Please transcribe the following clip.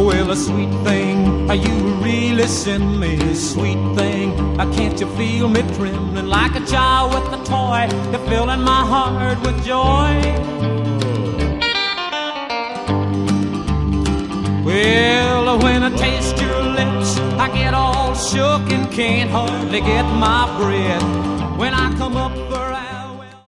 well, a sweet thing, you really send me, sweet thing. Can't you feel me trembling like a child with a toy? You're filling my heart with joy. Well, when I taste your lips, I get all shook and can't hardly get my breath. When I come up for